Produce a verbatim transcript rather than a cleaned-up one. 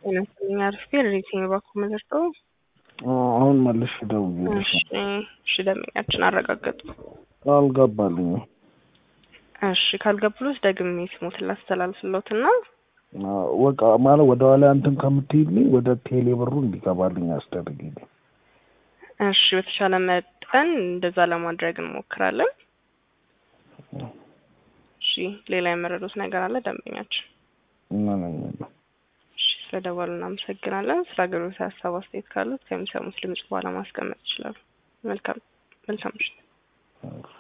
እነሱኛ አርፌ ሪቲንግ ባኩ መዘርቶ አሁን መልሽ ደውዬልሽ እሺ እሺ ደምኛችን አረጋግጡ አልገባልኝ እሺ ካልገቡልስ ደግሜ ስሙት ላስተላልፍሎትና ወቃ ማለት ወደ ኋላ አንተን ከምትይልኝ ወደ ቴሌ ብሩ እንዲገባልኝ አስደርግልኝ እሺ በተሻለ መጠን እንደዛ ለማድረግ እንሞክራለን እሺ ሌላ የመረዱት ነገር አለ ደምኛችን ምንም እሺ ስለደወሉና አመሰግናለን ስለ አገሩት ሀሳብ አስተያየት ካሉት ከሚሰሙት ድምጽ በኋላ ማስቀመጥ ይችላል መልካም መልካም